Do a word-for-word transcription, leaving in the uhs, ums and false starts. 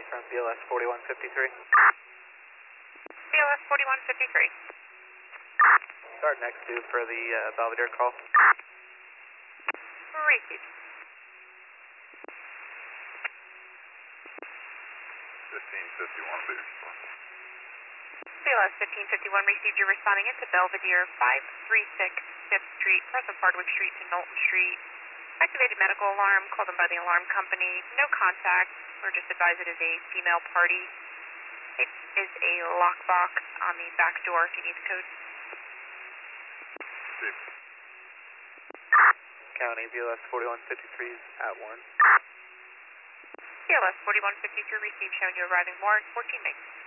from B L S forty-one fifty-three. B L S forty-one fifty-three. Start next to for the uh, Belvedere call. Received. fifteen fifty-one, please respond. B L S fifteen fifty-one received. You're responding into Belvedere, five three six fifth Street, north of Hardwick Street to Knowlton Street. Activated medical alarm, called them by the alarm company. No contact. We're just advised it is a female party. It is a lockbox on the back door if you need the code. Steve. County B L S forty-one fifty-three is at Warren. B L S forty-one fifty-three received, showing you arriving Warren, fourteen minutes.